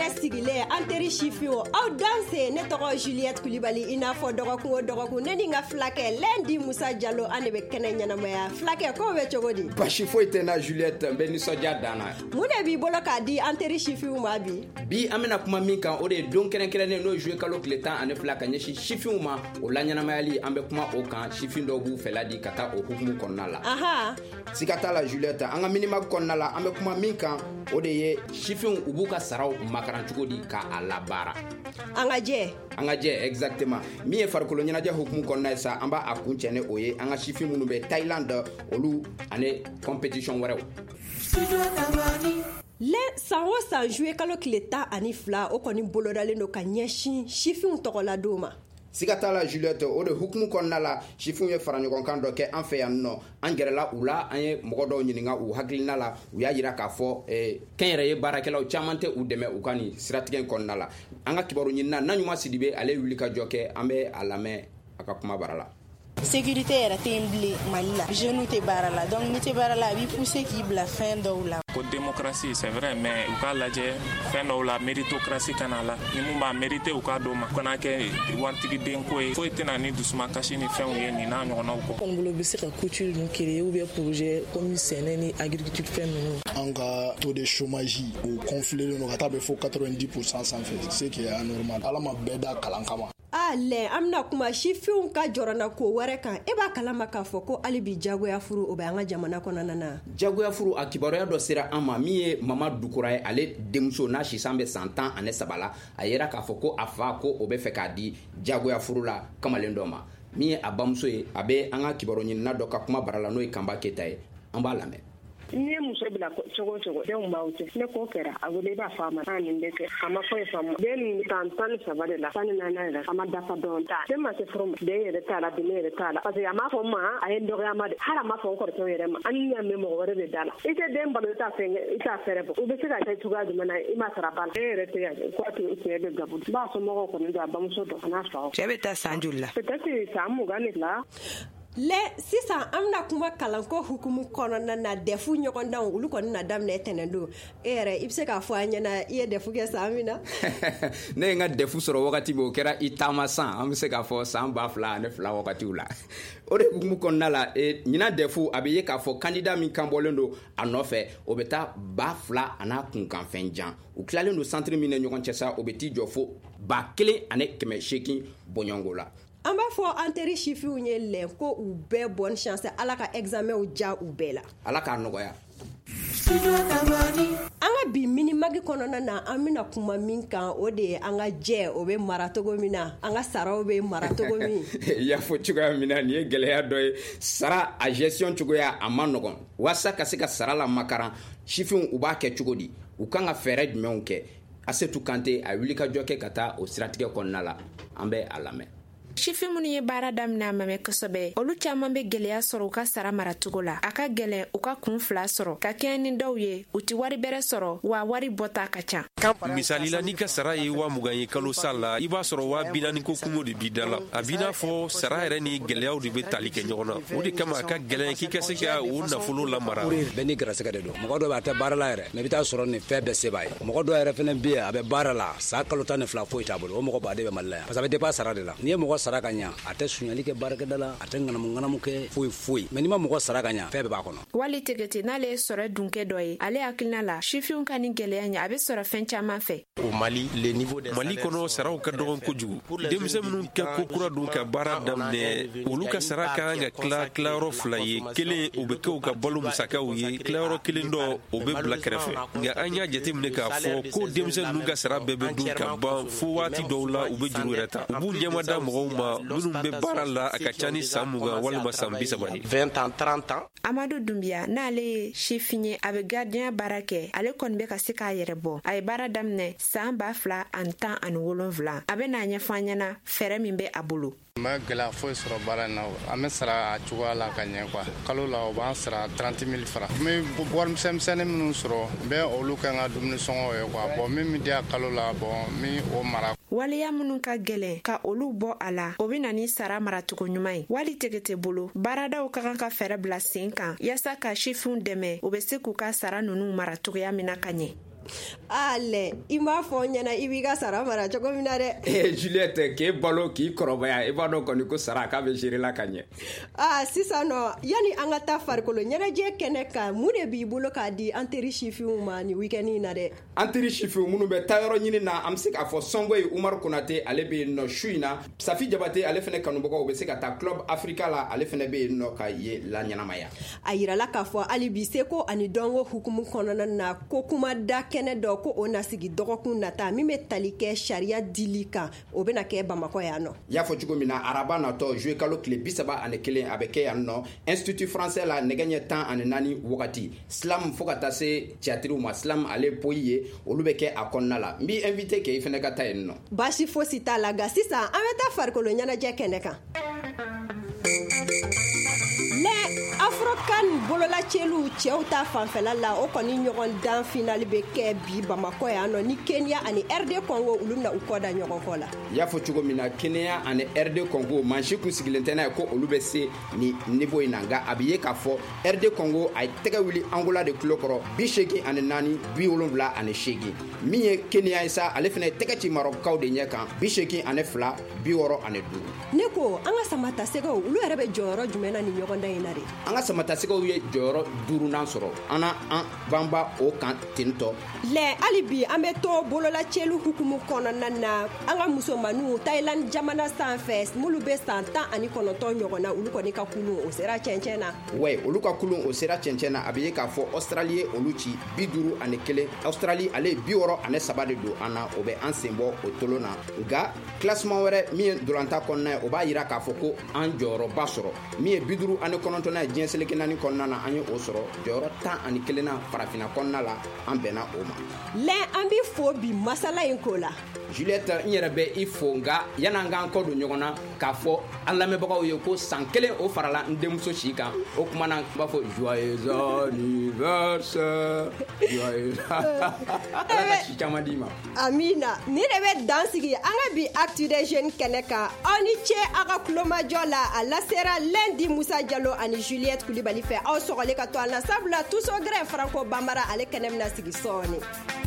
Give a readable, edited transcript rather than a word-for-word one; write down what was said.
sigile anteri chifio aw danse ne tɔgɔ Juliette Kulibali ina fɔ dɔgɔkun o dɔgɔkun ne ni nga flakɛ Lendi Musa Diallo ane be kɛnɛ ɲɛnamaya flakɛ ko be cogo di basi foyi tɛ na Juliette n be nisɔndiya danna mun de b'i bolo k'a di anteri chifiw ma bi an bena kuma min kan o de ye don kɛrɛnkɛrɛnnen n'o juwe kalo tile 12 ka ɲɛsin chifinw ma o la ɲɛnamayali an be kuma o kan chifin dɔw b'u fɛla di ka taa o hukumu kɔnɔna la aha siga t'a la Juliette an ka minima kɔnɔna la an be kuma min kan o de ye chifinw u b'u ka saraw makaran cogo di ka a labaara an ka jɛ exactement min ye farikolo ɲɛnajɛ hukumu kɔnɔna ye sa an b'a kun cɛ ni o ye an ka chifin minnu bɛ Thailand olu ani competition wɛrɛw san o san juwe kalo tile 12 o kɔni bolodalen do ka ɲɛsin chifinw tɔgɔladon ma siga t'a la Juliette o de hukumu kɔnɔna la chifinw ye faraɲɔgɔnkan dɔ kɛ an fɛ yan nɔ an gɛrɛla u la an ye mɔgɔ dɔw ɲininka u hakilina la u y'a yira k'a fɔ kɛnyɛrɛ ye baarakɛlaw caman tɛ u dɛmɛ u ka nin siratigɛ kɔnɔna la an ka kibaru ɲinina Naɲuma Sidibe ale wuli ka jɔ kɛ an bɛ a lamɛn a ka kuma bara la sécurité yɛrɛ tɛ yen bilen Mali la jeunes tɛ baara la donc ni tɛ baara la a b'i pousser k'i bila fɛn dɔw la ko démocratie c'est vrai mais u k'a lajɛ fɛn dɔw la méritocratie kana la ni mun b'a mérité u k'a d'o ma kana kɛ waritigi ko ye foyi tɛna ni dusuma kasi ni fɛnw ye nin n'a ɲɔgɔnnaw kɔ kɔni bolo bɛ se ka couture ninnu créer ou bien projet comme sɛnɛ ni agriculture fɛn ninnu an ka taux de chômage o conflélen don ka taa bɛ fo 90% sanfɛ ce qui est anormal ala ma bɛɛ da kalan kama lɛ an bena kuma chifinw ka jɔrɔna ko wɛrɛ kan e b'a kalama k'a fɔ ko hali bi jagoya furu o bɛ an ka jamana kɔnɔna na jagoya furu a kibaruya dɔ sera an ma min ye Mama Dukura ye ale denmuso n'a sisan bɛ san 13 la a yera k'a fɔ ko a fa ko o bɛ fɛ k'a di jagoya furu la kamalen dɔ ma min ye a bamuso ye a bɛ an ka kibaru ɲinina dɔ ka kuma bara la n'o ye Kanba Keta ye an b'a lamɛn ni muso bila cogo cogo denw b'aw cɛ ne ko kɛra a wele b'a fɔ a ma nin bɛ kɛ a ma foyi faamu den nin tan 13 de la 14 yɛrɛ a ma dafa dɔn ta den ma se furu ma den yɛrɛ t'a la den yɛrɛ t'a la parce que a m'a fɔ ma a ye dɔgɔyama de hali a m'a fɔ n kɔrɔkɛ yɛrɛ ma an ni ɲaamɛ mɔgɔ wɛrɛ de da la i tɛ den balo i t'a fɛrɛ bɔ u bɛ se ka kɛ cogoya jumɛn na i ma sara bala den yɛrɛ tɛ yan ko cɛ bɛ gabu b'a sɔn mɔgɔw kɔni don a bamuso dɔ n'a fa cɛ bɛ taa san joli la peut-être san 22 sisan an bena kuma kalanko hukumu kɔnɔna na dɛfu ɲɔgɔndanw olu kɔni na daminɛ tɛnɛn don e yɛrɛ i be se k'a fɔ an ɲɛna i ye dɛfu kɛ san min na ne ye n ka dɛfu sɔrɔ wagati min o kɛra i taama san an be se k'a fɔ san 2002 wagatiw la o de hukumu kɔnɔna la ɲina dɛfu a be ye k'a fɔ kandida min kan bɔlen don a nɔfɛ o be taa 2000 a n'a kunkanfɛn jan u tilalen don centre min ne ɲɔgɔn cɛ sa o be t'i jɔ fo 1800 bɔɲɔngo la an b'a fɔ anteri chifiw ye lɛn ko u bɛɛ bonne chance ala ka examenw ja u bɛɛ la ala k'a nɔgɔya an ka bi minimagi kɔnɔna na an bena kuma min kan o de ye an ka jɛ o be mara togo min na an ka saraw be mara togo min y'a fɔ cogoya min na nin ye gwɛlɛya dɔ ye sara a gestion cogoya a ma nɔgɔn waasa ka se ka sara la makaran chifinw u b'a kɛ cogo di u kan ka fɛɛrɛ jumɛnw kɛ Asetu Kante a wuli ka jɔ kɛ ka taa o siratigɛ kɔnɔna la an bɛ a lamɛn chifin minnu ye baara daminɛ a mamɛ kosɛbɛ olu caman bɛ gɛlɛya sɔrɔ u ka sara maracogo la a ka gɛlɛn u ka kun fila sɔrɔ ka kɛɲɛ ni dɔw ye u ti wari bɛrɛ sɔrɔ wa wari bɔta ka ca misali la n'i ka sara ye 20,000 ye kalo sa la i b'a sɔrɔ 40,000 ko kungo de b'i da la a b'i n'a fɔ sara yɛrɛ ni gɛlɛyaw de bɛ tali kɛ ɲɔgɔn na o de kama a ka gɛlɛn k'i ka se ka o nafolo lamara bɛɛ ni garisɛgɛ de don mɔgɔ dɔ bɛ a tɛ baara la yɛrɛ mais i bɛ taa sɔrɔ nin fɛn bɛɛ se b'a ye mɔgɔ dɔ yɛrɛ fɛnɛ bɛ yen a bɛ baara la sa kalo 12 foyi t'a bolo o mɔgɔ b'a de bɛ Mali la yan parce que a bɛ dépend sara de la n'i ye mɔgɔ sara ka ɲa a tɛ suɲali kɛ baarakɛda la a tɛ ŋanamu kɛ foyi mais n'i ma mɔgɔ sara ka ɲa fɛn bɛɛ b'a kɔnɔ wali tegete n'ale ye sɔrɔ dunkɛ dɔ ye ale hakilina la chifinw ka ni gɛlɛya ɲɛ a bɛ sɔrɔ fɛn caman fɛ o Mali kɔnɔ saraw ka dɔgɔn kojugu denmisɛn minnu kɛ ko kura dun ka baara daminɛ olu ka sara ka kan ka tilayɔrɔ 2 ye kelen o bɛ kɛ u ka balo musakaw ye tilayɔrɔ kelen dɔ o bɛ bila kɛrɛfɛ nka an y'a jateminɛ k'a fɔ ko denmisɛn ninnu ka sara bɛɛ bɛ dun ka ban fo waati dɔw la u bɛ juru yɛrɛ ta u b'u ɲɛmada mɔgɔw ma minnu bɛ baara la a ka ca ni san 20 walima san 30 ye 20 ans 30 ans Amadu Dumbiya n'ale ye chifin ye a bɛ gardien baara kɛ ale kɔni bɛ ka se k'a yɛrɛ bɔ a ye baara daminɛ san 2017 a bɛ n'a ɲɛfɔ an ɲɛna fɛɛrɛ min bɛ a bolo n bɛ gɛlɛya foyi sɔrɔ baara in na an bɛ sara a cogoya la ka ɲɛ quoi kalo la o b'an sara 30,000 francs n bɛ wari misɛnnin minnu sɔrɔ n bɛ olu kɛ n ka dumuni sɔngɔ ye quoi bon min bɛ di a kalo la bon n bɛ o mara waleya minnu ka gɛlɛn ka olu bɔ a la o bɛ na ni sara maracogo ɲuman ye wali tegete bolo baaradaw ka kan ka fɛɛrɛ bila sen kan yaasa ka chifinw dɛmɛ o bɛ se k'u ka sara ninnu mara cogoya min na ka ɲɛ Ale i m'a fɔ n ɲɛna i b'i ka sara mara cogo min na dɛ. Juliette k'e balo k'i kɔrɔbaya i b'a dɔn kɔni ko sara k'a bɛ gérer la ka ɲɛ. Sisan nɔ yani an ka taa farikolo ɲɛnajɛ kɛnɛ kan mun de b'i bolo k'a di an teri sifinw ma ni week-end in na dɛ. An teri sifinw minnu bɛ taa yɔrɔ ɲini na an bɛ se k'a fɔ Sɔngoyi Umaru Konate ale bɛ yen nɔ su in na. Safi Jabate ale fana kanubagaw bɛ se ka taa Club Africa la ale fana bɛ yen nɔ ka ye la ɲɛnamaya. A yirala k'a fɔ hali bi seko ani dɔnko hukumu kɔnɔna na ko kuma da kɛnɛ dɔ ko o na sigi dɔgɔkun nata min bɛ tali kɛ sariya dili kan o bɛna kɛ Bamakɔ yan nɔ. Y'a fɔ cogo min na araba natɔ juillet kalo tile 31 a bɛ kɛ yan nɔ Institut Français la nɛgɛ ɲɛ 14 wagati slam fo ka taa se théâtre ma slam ale poyi ye olu bɛ kɛ a kɔnɔna la n b'i invité kɛ i fana ka taa yen nɔ. Baasi fosi t'a la nka sisan an bɛ taa farikolo ɲɛnajɛ kɛnɛ kan. Afrokan bololacɛliw cɛw ta fanfɛla la o kɔni ɲɔgɔn dan finali bɛ kɛ bi Bamakɔ yan nɔ ni Kenya ani RD Congo olu bɛna u kɔ da ɲɔgɔn kɔ la. Y'a fɔ cogo min na Kenya ani RD Congo mansi kun sigilen tɛ n'a ye ko olu bɛ se ni niveau in na nka a bɛ ye k'a fɔ RD Congo a ye tɛgɛ wuli Angola de tulo kɔrɔ 84 78 min ye Kenya ye sa ale fana ye tɛgɛ ci Marɔkukaw de ɲɛ kan 82 65. Ne ko an ka samatasɛgɛw olu yɛrɛ bɛ jɔyɔrɔ jumɛn na ni ɲɔgɔn dan in na de. An ka samatasɛgɛw ye jɔyɔrɔ 5nan sɔrɔ an banba o kan tentɔ. Lɛ hali bi an bɛ to bololacɛliw hukumu kɔnɔna na an ka musomaninw Thailand jamana sanfɛ minnu bɛ san 19 ɲɔgɔn na olu kɔni ka kulun o sera cɛncɛn na. Ouais olu ka kulun o sera cɛncɛn na a bɛ ye k'a fɔ Australie ye olu ci 51 Australie ale 63 de don an na o bɛ an sen bɔ o tolo na nka classement wɛrɛ min ye dolanta kɔnɔna ye o b'a yira k'a fɔ ko an jɔyɔrɔba sɔrɔ min ye 59 ye diɲɛ seleke 4 kɔnɔna na an ye o sɔrɔ jɔyɔrɔ 11 na farafinna kɔnɔna la an bɛnna o ma. Lɛ an b'i fo bi masala in ko la. Juliette n yɛrɛ bɛ i fo nka yan'an k'an kɔ don ɲɔgɔn na k'a fɔ an lamɛnbagaw ye ko san 1 o farala n denmuso si kan o tuma na n b'a fɔ joyeux anniversaire joyeux ala ka si caman d'i ma. Amina ni de bɛ dan sigi an ka bi actu des jeunes kɛnɛ kan aw ni ce aw ka kulomajɔ la a lasera lundi Musa Jalo ani Juliette Kulibali fɛ aw sɔgɔlen ka to an na sabula tuso gɛrɛ Franco Bambara ale kɛnɛ bɛna sigi sɔɔni.